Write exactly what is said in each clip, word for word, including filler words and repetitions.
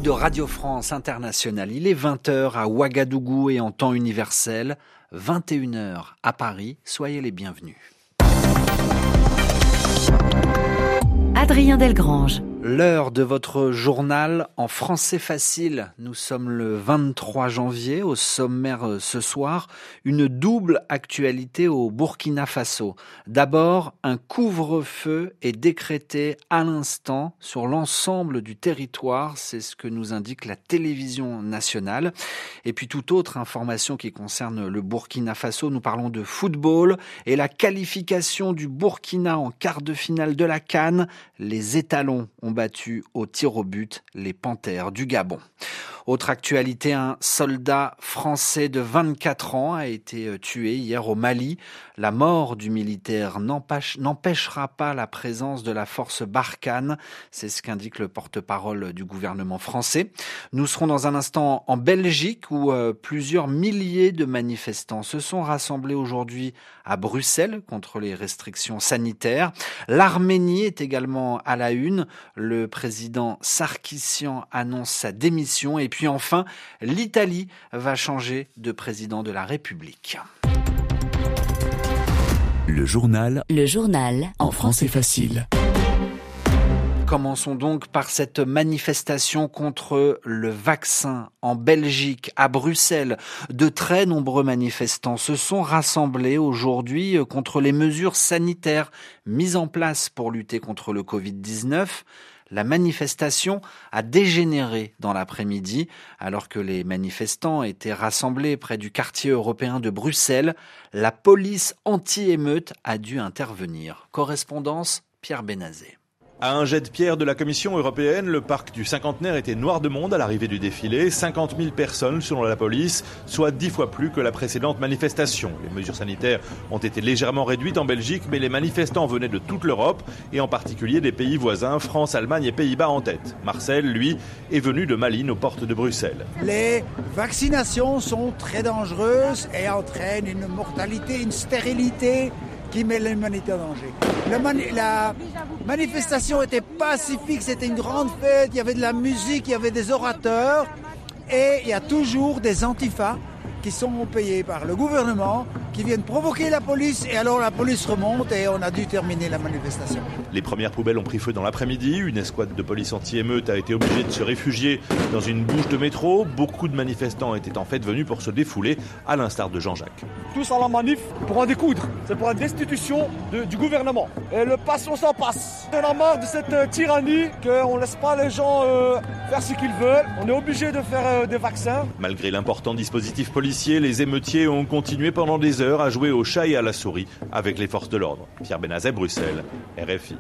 de Radio France Internationale. Il est vingt heures à Ouagadougou et en temps universel, vingt et une heures à Paris. Soyez les bienvenus. Adrien Delgrange. L'heure de votre journal en français facile. Nous sommes le vingt-trois janvier. Au sommaire ce soir, une double actualité au Burkina Faso. D'abord, un couvre-feu est décrété à l'instant sur l'ensemble du territoire. C'est ce que nous indique la télévision nationale. Et puis toute autre information qui concerne le Burkina Faso. Nous parlons de football et la qualification du Burkina en quart de finale de la CAN. Les étalons ont battu au tir au but les Panthères du Gabon. Autre actualité, un soldat français de vingt-quatre ans a été tué hier au Mali. La mort du militaire n'empêche, n'empêchera pas la présence de la force Barkhane. C'est ce qu'indique le porte-parole du gouvernement français. Nous serons dans un instant en Belgique où euh, plusieurs milliers de manifestants se sont rassemblés aujourd'hui à Bruxelles contre les restrictions sanitaires. L'Arménie est également à la une. Le président Sarkissian annonce sa démission. Et puis enfin, l'Italie va changer de président de la République. Le journal. Le journal. En français facile. Commençons donc par cette manifestation contre le vaccin en Belgique, à Bruxelles. De très nombreux manifestants se sont rassemblés aujourd'hui contre les mesures sanitaires mises en place pour lutter contre le covid dix-neuf. La manifestation a dégénéré dans l'après-midi, alors que les manifestants étaient rassemblés près du quartier européen de Bruxelles. La police anti-émeute a dû intervenir. Correspondance, Pierre Benazet. À un jet de pierre de la Commission européenne, le parc du Cinquantenaire était noir de monde à l'arrivée du défilé. cinquante mille personnes selon la police, soit dix fois plus que la précédente manifestation. Les mesures sanitaires ont été légèrement réduites en Belgique, mais les manifestants venaient de toute l'Europe et en particulier des pays voisins, France, Allemagne et Pays-Bas en tête. Marcel, lui, est venu de Malines aux portes de Bruxelles. Les vaccinations sont très dangereuses et entraînent une mortalité, une stérilité qui met l'humanité en danger. La, mani- la manifestation était pacifique, c'était une grande fête, il y avait de la musique, il y avait des orateurs et il y a toujours des antifas qui sont payés par le gouvernement, qui viennent provoquer la police et alors la police remonte et on a dû terminer la manifestation. Les premières poubelles ont pris feu dans l'après-midi. Une escouade de police anti-émeute a été obligée de se réfugier dans une bouche de métro. Beaucoup de manifestants étaient en fait venus pour se défouler, à l'instar de Jean-Jacques. Tous à la manif pour en découdre. C'est pour la destitution de, du gouvernement. Et le passe, on s'en passe. On a marre de cette euh, tyrannie qu'on ne laisse pas les gens euh, faire ce qu'ils veulent. On est obligé de faire euh, des vaccins. Malgré l'important dispositif policier, les émeutiers ont continué pendant des heures à jouer au chat et à la souris avec les forces de l'ordre. Pierre Benazet, Bruxelles, R F I.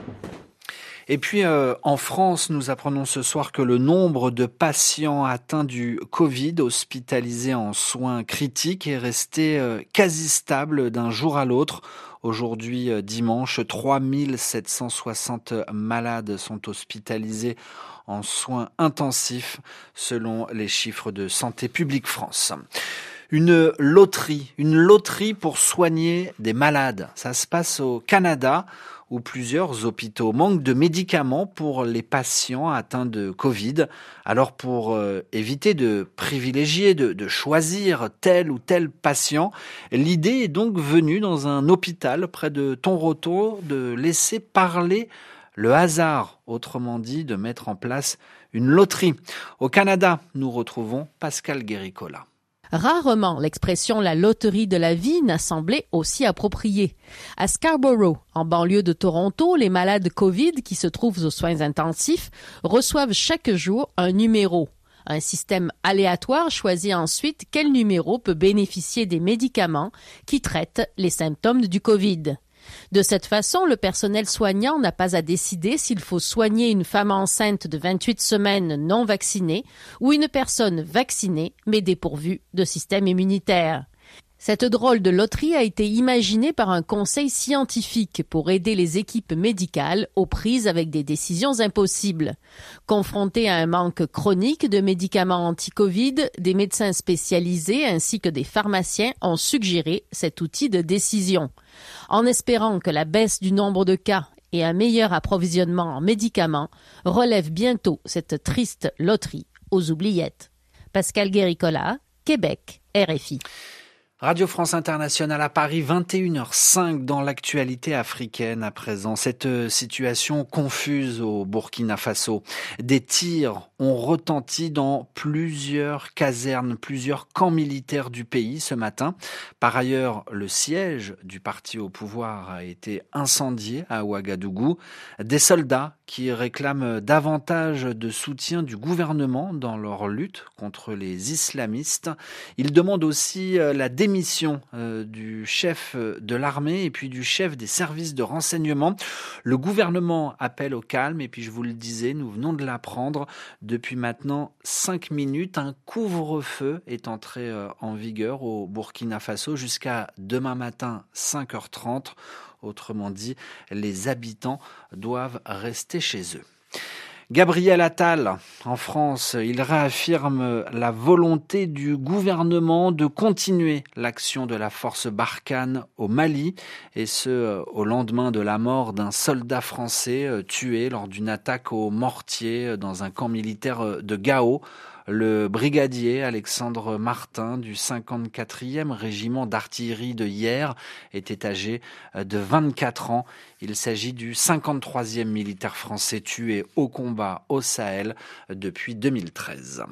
Et puis euh, en France, nous apprenons ce soir que le nombre de patients atteints du Covid hospitalisés en soins critiques est resté euh, quasi stable d'un jour à l'autre. Aujourd'hui, euh, dimanche, trois mille sept cent soixante malades sont hospitalisés en soins intensifs selon les chiffres de Santé publique France. Une loterie, une loterie pour soigner des malades. Ça se passe au Canada où plusieurs hôpitaux manquent de médicaments pour les patients atteints de Covid. Alors pour euh, éviter de privilégier, de, de choisir tel ou tel patient, l'idée est donc venue dans un hôpital près de Toronto de laisser parler le hasard, autrement dit de mettre en place une loterie. Au Canada, nous retrouvons Pascal Guéricola. Rarement l'expression « la loterie de la vie » n'a semblé aussi appropriée. À Scarborough, en banlieue de Toronto, les malades COVID qui se trouvent aux soins intensifs reçoivent chaque jour un numéro. Un système aléatoire choisit ensuite quel numéro peut bénéficier des médicaments qui traitent les symptômes du COVID. De cette façon, le personnel soignant n'a pas à décider s'il faut soigner une femme enceinte de vingt-huit semaines non vaccinée ou une personne vaccinée mais dépourvue de système immunitaire. Cette drôle de loterie a été imaginée par un conseil scientifique pour aider les équipes médicales aux prises avec des décisions impossibles. Confrontés à un manque chronique de médicaments anti-Covid, des médecins spécialisés ainsi que des pharmaciens ont suggéré cet outil de décision. En espérant que la baisse du nombre de cas et un meilleur approvisionnement en médicaments relèvent bientôt cette triste loterie aux oubliettes. Pascal Guéricola, Québec, R F I. Radio France Internationale à Paris, vingt et une heures cinq dans l'actualité africaine à présent. Cette situation confuse au Burkina Faso. Des tirs ont retenti dans plusieurs casernes, plusieurs camps militaires du pays ce matin. Par ailleurs, le siège du parti au pouvoir a été incendié à Ouagadougou. Des soldats qui réclament davantage de soutien du gouvernement dans leur lutte contre les islamistes. Ils demandent aussi la démission Mission euh, du chef de l'armée et puis du chef des services de renseignement. Le gouvernement appelle au calme et puis je vous le disais, nous venons de l'apprendre depuis maintenant cinq minutes. Un couvre-feu est entré euh, en vigueur au Burkina Faso jusqu'à demain matin cinq heures trente. Autrement dit, les habitants doivent rester chez eux. Gabriel Attal, en France, il réaffirme la volonté du gouvernement de continuer l'action de la force Barkhane au Mali, et ce, au lendemain de la mort d'un soldat français tué lors d'une attaque au mortier dans un camp militaire de Gao. Le brigadier Alexandre Martin du cinquante-quatrième régiment d'artillerie de Hyères était âgé de vingt-quatre ans. Il s'agit du cinquante-troisième militaire français tué au combat au Sahel depuis deux mille treize.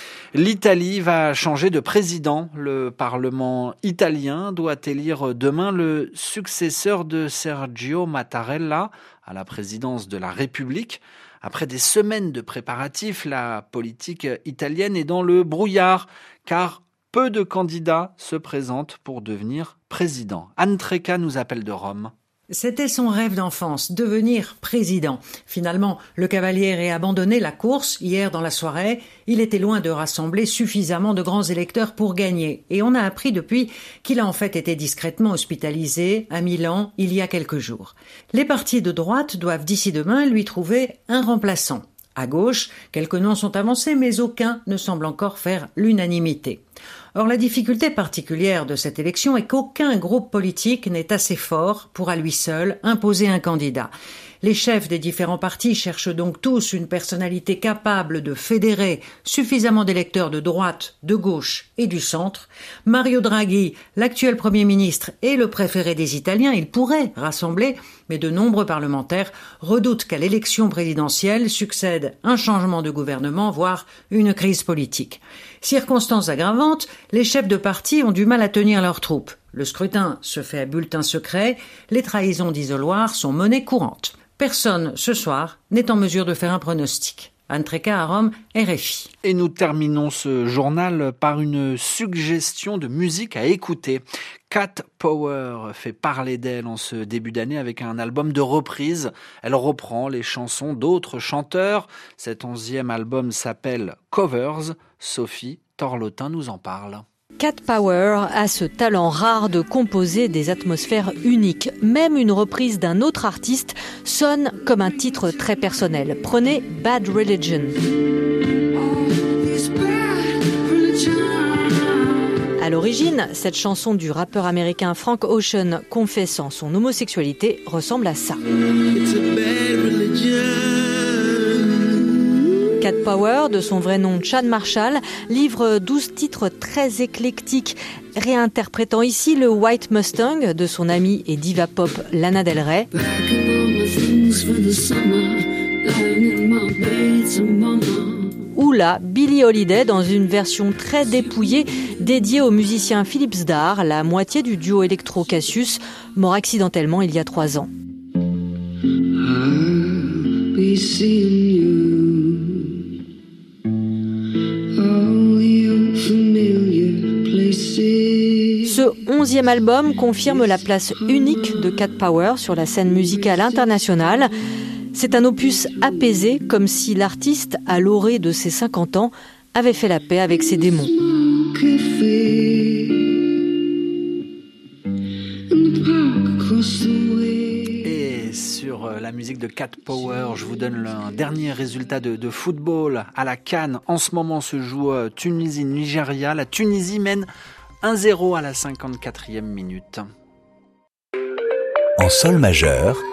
L'Italie va changer de président. Le Parlement italien doit élire demain le successeur de Sergio Mattarella à la présidence de la République. Après des semaines de préparatifs, la politique italienne est dans le brouillard, car peu de candidats se présentent pour devenir président. Anne Trecca nous appelle de Rome. C'était son rêve d'enfance, devenir président. Finalement, le Cavaliere a abandonné la course hier dans la soirée. Il était loin de rassembler suffisamment de grands électeurs pour gagner. Et on a appris depuis qu'il a en fait été discrètement hospitalisé à Milan il y a quelques jours. Les partis de droite doivent d'ici demain lui trouver un remplaçant. À gauche, quelques noms sont avancés, mais aucun ne semble encore faire l'unanimité. Or, la difficulté particulière de cette élection est qu'aucun groupe politique n'est assez fort pour à lui seul imposer un candidat. Les chefs des différents partis cherchent donc tous une personnalité capable de fédérer suffisamment d'électeurs de droite, de gauche et du centre. Mario Draghi, l'actuel Premier ministre et le préféré des Italiens, il pourrait rassembler, mais de nombreux parlementaires redoutent qu'à l'élection présidentielle succède un changement de gouvernement, voire une crise politique. Circonstance aggravante, les chefs de parti ont du mal à tenir leurs troupes. Le scrutin se fait à bulletin secret, les trahisons d'isoloir sont monnaie courante. Personne, ce soir, n'est en mesure de faire un pronostic. Anne Trecca à Rome, R F I. Et nous terminons ce journal par une suggestion de musique à écouter. Cat Power fait parler d'elle en ce début d'année avec un album de reprise. Elle reprend les chansons d'autres chanteurs. Cet onzième album s'appelle Covers. Sophie Torlotin nous en parle. Cat Power a ce talent rare de composer des atmosphères uniques. Même une reprise d'un autre artiste sonne comme un titre très personnel. Prenez Bad Religion. À l'origine, cette chanson du rappeur américain Frank Ocean confessant son homosexualité ressemble à ça. Cat Power, de son vrai nom Chad Marshall, livre douze titres très éclectiques, réinterprétant ici le White Mustang de son amie et diva pop Lana Del Rey, ou là Billie Holiday dans une version très dépouillée dédiée au musicien Philip Zdar, la moitié du duo électro Cassius, mort accidentellement il y a trois ans. Ce onzième album confirme la place unique de Cat Power sur la scène musicale internationale. C'est un opus apaisé, comme si l'artiste, à l'orée de ses cinquante ans, avait fait la paix avec ses démons. Et sur la musique de Cat Power, je vous donne un dernier résultat de, de football à la CAN. En ce moment se joue Tunisie-Nigeria. La Tunisie mène un zéro à la cinquante-quatrième minute. En sol majeur,